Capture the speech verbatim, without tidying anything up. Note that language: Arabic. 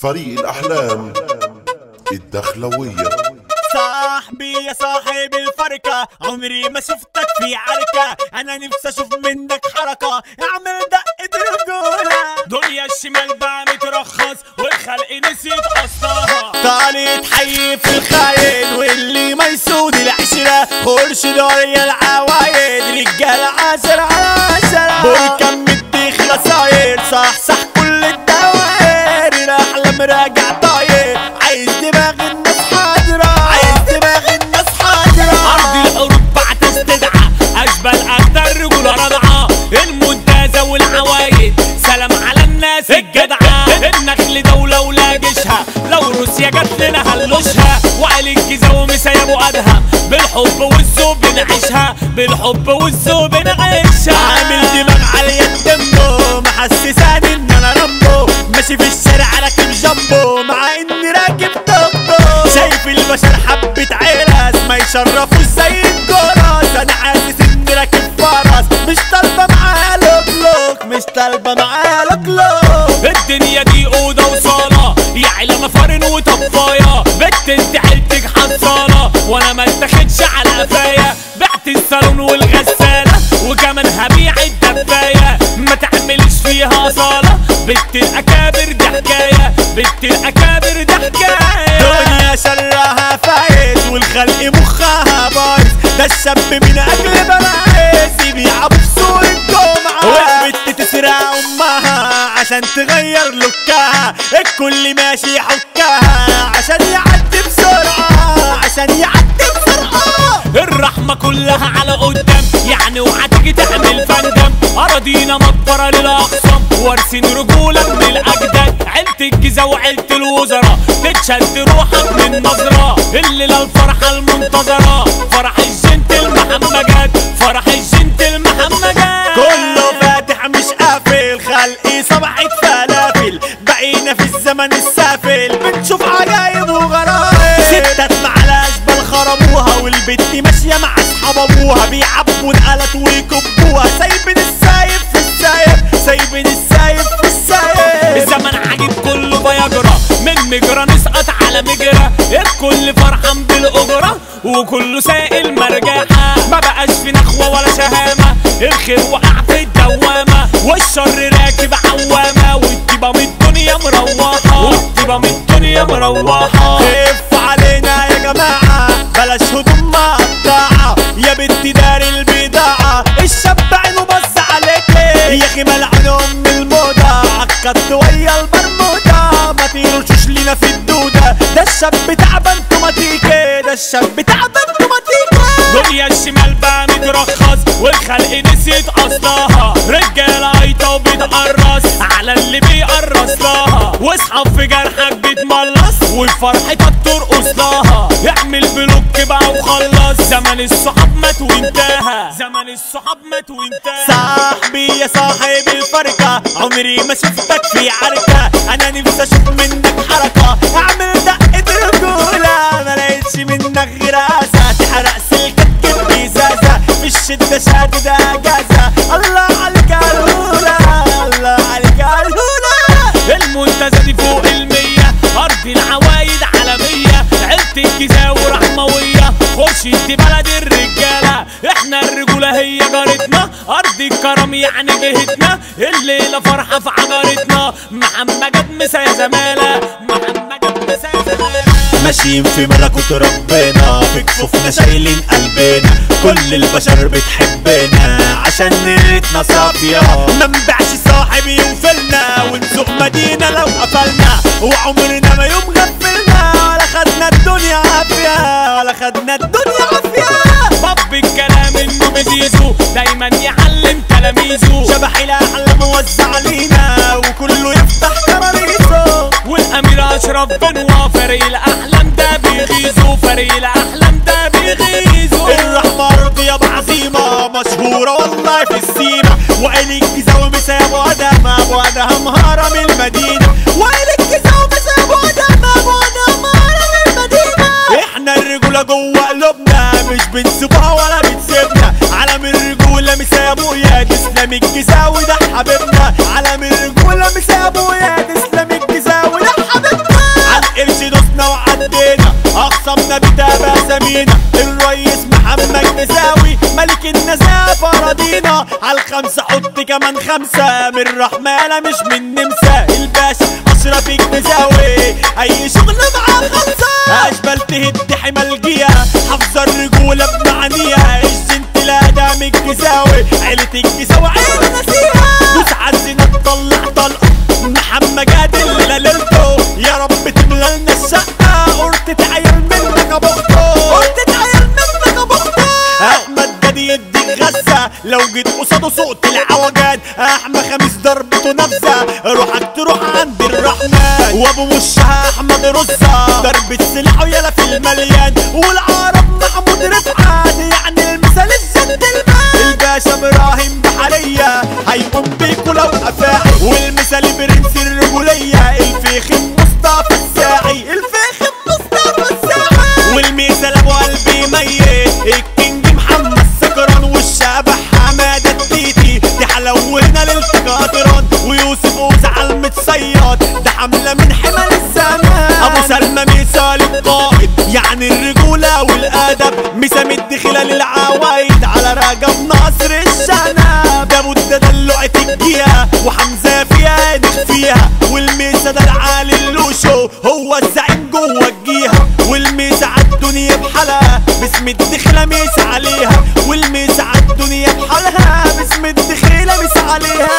فريق الأحلام الدخلوية. صاحبي يا صاحب الفركة، عمري ما شفتك في عركة، أنا نفسي أشوف منك حركة، اعمل دقة رجولة. دنيا الشمال بقى مترخص والخلق نسيت أصلها، طالت حي في الخاين واللي ما يسود العشرة، خرش دوريا العوايد رجالة عشرة على عشرة، بركان مدي خلاصاير صح صح كل الدوائر، الأحلام راجع طاير، عايز دماغ الناس حاضرة، عايز دماغ الناس حاضرة. أرض الحروب بعد استدعاء أجبل أكتر رجولة رضعة، المنتزه والعوايد سلام على الناس الجدعة، النخل دولة ولا جيشها، لو روسيا جت لنا هنلوشها، وعلي الجيزة ومسا يا ابو ادهم، بالحب والذوق بنعيشها، بالحب والذوق بنعيشها. عامل دماغ عالية الدمو محسساني ان انا رامبو، ماشي في الشارع راكب جامبو مع اني راكب توكو، شايف البشر حبة عرس ما يشرفوش زي الجرس، انا حاسس اني راكب فرس مش طالبة معايا لوك، مش طالبة معايا لوك. الدنيا دي اوضة وصالة يا عيلة مفارن وطفاية، بنت انت حيلتك حصالة وانا ما اتاخدش على قفايا، بعت الصالون والغسالة وكمان هبيع الدفاية، ما تعملش فيها صالة، بنت الاكابر دي حكاية، بنت الاكابر دي حكاية. دنيا شرها فايت والخلق مخها بايظ، ده الشاب من اجل بلايز يبيع بصورة الجمعة، والبنت تسرق امها عشان تغير لوكها، الكل ماشي يحكها عشان يعدي بسرعة، عشان يعدي بسرعة. الرحمة كلها على قدام يعني اوعى تيجي تعمل فندم، اراضينا مقبرة للاقسام وارثين رجولة من الاجداد، عيلة الجيزة وعيلة الوزراء تتشد روحك من نظرة، الليلة الفرحة المنتظرة فرح الجنتل محمجات، فرح الجنتل محمجات، كله فاتح مش قافل، خلقي صبحت فلافل، بقينا في الزمن السافل بنشوف عجايب وغرايب، ستات معلهاش بال خربوها، والبت ماشية مع اصحاب ابوها بيعبوا الالات ويكبوها، سايبين السايب في السايب، سايبين السايب في السايب. الزمن عجيب كله فيجرى من مجرى نسقط على مجرى، الكل فرحان بالاجرة وكله سائل مرجحة، ما بقاش في نخوة ولا شهامة، الخير وقع في الدوامة والشر راكب عوامة، والطيبة من الدنيا مروحة، والطيبة من الدنيا مروحة. خف علينا يا جماعة بلاش هدوم مقطعة، يا بنتي داري البضاعة، الشاب عينه بص عليكي يا اخي ملعون ام الموضة، عكت ويا البرمودة ما تيروشوش لينا في الدودة، ده الشاب تعبان توماتيكي، ده الشاب تعبان توماتيكي. دنيا الشمال بقى مترخص والخلق نسيت اصلها، رجالة عيطة وبتقرص على اللي بيقرص لها، واصحاب في جرحك بتملص وفرحتك ترقص لها، اعمل بلوك بقى وخلص، زمن الصحاب مات وانتهى، زمن الصحاب مات وانتهى. صاحبي يا صاحب الفركة، عمري ما شفتك في عركة، انا نفسي اشوف منك حركة، اعمل دقة رجولة، ما لقيتش منك غير اسى، تحرق سلكك بإزازة، في الشدة شادد اجازة، الله عليك الهولة، الله عليك الهولة. المنتزه دي فوق المية، ارض العوايد عالمية، عيلة الجيزة ورحموية، خش انت بلد الرجالة، احنا الرجولة هي جارتنا، ارض الكرم يعني جهتنا، الليلة فرحة في عجارتنا، محمد مسا يا زمالة، محمد مسا يا زمالة. ماشيين في ملكوت ربنا، في كفوفنا شايلين قلبنا، كل البشر بتحبنا عشان نيتنا صافية، ما نبيعش صاحب يوفلنا ونسوق مدينة لو قفلنا، وعمرنا ما يوم غفلنا ولا خدنا الدنيا عافية، ولا خدنا الدنيا عافية. باب الكلام انه بزيزو دايما يعلم تلاميذه، شبح الاحلام موزع علينا وكله يفتح كراريسه، والامير اشرف بنوا فريق الاحلام ده بيغيظه، فريق الاحلام ده بيغيظه. الرحمة رضية بعظيمة مشهورة والله في السيمة، وقال الجيزة ومسا يا ابو ادهم، ابو ادهم هرم المدينة، وقال الجيزة ومسا يا ابو ادهم، ابو ادهم هرم المدينة. احنا الرجولة جوه قلوبنا مش بنسيبها ولا بتسيبنا، علم الرجولة مسا يا ابويا تسلم الجيزة وده حبيبنا، علم الرجولة مسا يا ابويا تسلم الجيزة وده حبيبنا. معظمنا بتابع سمينا الريس محمد نزاوي ملك النزاهة راضينا عالخمسة حط كمان خمسة من رحمالة مش من نمسا الباشا اشرف الجزاوي اي شغل معاه خلصة اشبال تهد حمى الجية حافظة الرجولة بمعانيها الجنت الادم الجزاوي عيلة الجزاوي عيلة نسيها دوس عالزنا تطلع طلقة محمد جاد اللي ليلته يا رب تملى لنا الشقة قرطة عيال منك يا بخته قرطة عيال منك يا بخته احمد جاد يديك غزة لو جيت قصاده صوت العوجان احمد خميس ضربته نفسه روحك تروح عند الرحمن وابو وشها احمد رزة ضربة سلاحه يلا في المليان والعرب محمود رفعت يعني المثال الجد المان الباشا ابراهيم بحرية هيقوم بيكوا لو افاعي والمثال برنس الرجولية الفيخ مصطفى الساعي الفيخ مصطفى الساعي والمثال ابو قلبي ميت الكينج محمد سكران والشبح حمادة التيتي دي حلونا للتقاطران ويوسف وزعل متصياد ده حملة من حمل الزمان ابو سلمى مثال القائد يعني الرجولة والادب مسام الدخلة للعوايد على رجب ناصر الشنب ده بود دلوعة الجية وحمزة فيها نخفيها والميسة ده العالي اللوشو هو الزعيم جوه الجيهة والميسة عالدنيا بحالها باسم الدخلة ميسة عليها والميسة عالدنيا بحالها باسم الدخلة ميسة عليها